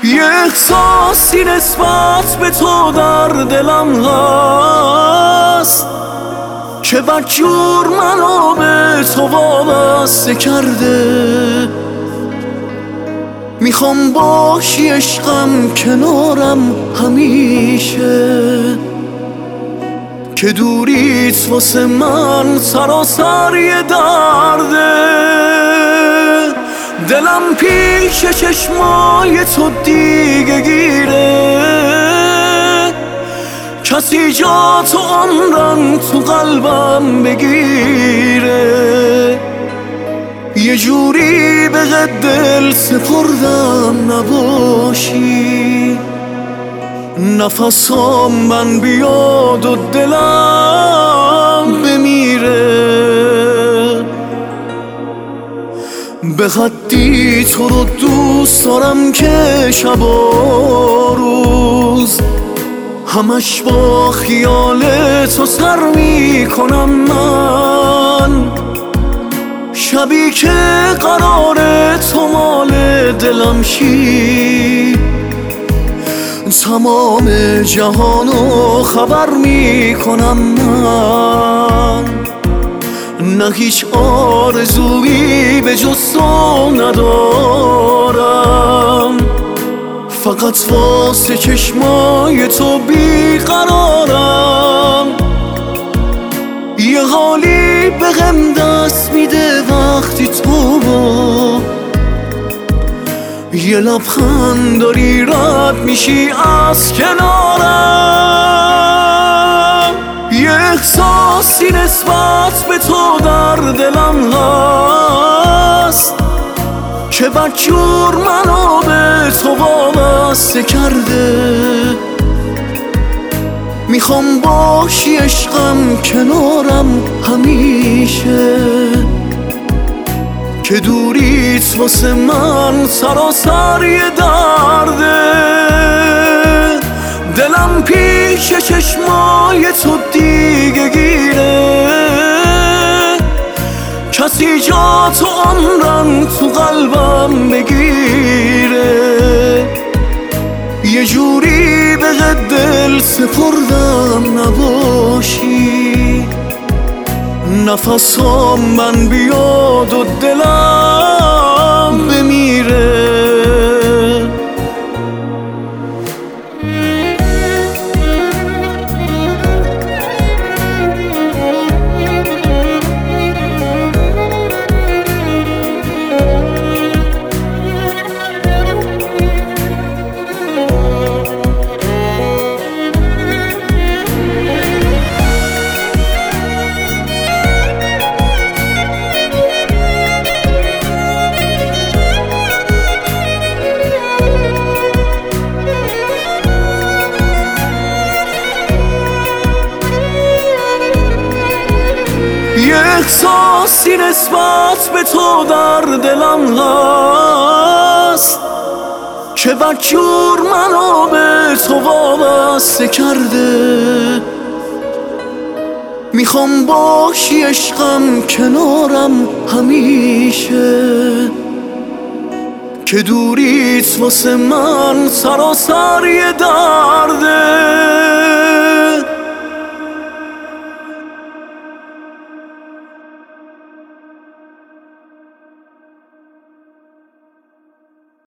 یه احساسی نسبت به تو در دلم هست که بدجور منو به تو وابسته کرده. میخوام باشی عشقم کنارم همیشه، که دوریت واسه من سراسر یه درده. دلم پیش چشمای تو دیگه گیره، کسی جا تو عمرم تو قلبم بگیره. یه جوری به دل سپردم نباشی، نفسام من بیاد و دلم بمیره. به حدی تو رو دوست دارم که شب و روز همش با خیال تو سر میکنم من. شبی که قراره تو مال دلم شی، تمام جهانو خبر میکنم من. نه هیچ آرزویی به جز تو ندارم، فقط واسه چشمای تو بیقرارم. یه حالی بهم دست میده وقتی تو یه لبخند داری رد میشی از کنارم. یه احساسی نسبت به تو در دلم هست که بدجور منو به تو وابسته کرده. میخوام باشی عشقم کنارم همیشه، که دوریت واسه من سراسر یه درده. دلم پیش چشمای تو دیگه گیره، کسی جا تو عمرم تو قلبم بگیره. یه جوری به دل سپردم نباشی، نفسام من بیاد و دلم بمیره. یه احساسی نسبت به تو در دلم هست که بدجور منو به تو وابسته کرده. میخوام باشی عشقم کنارم همیشه، که دوریت واسه من سراسر یه درده.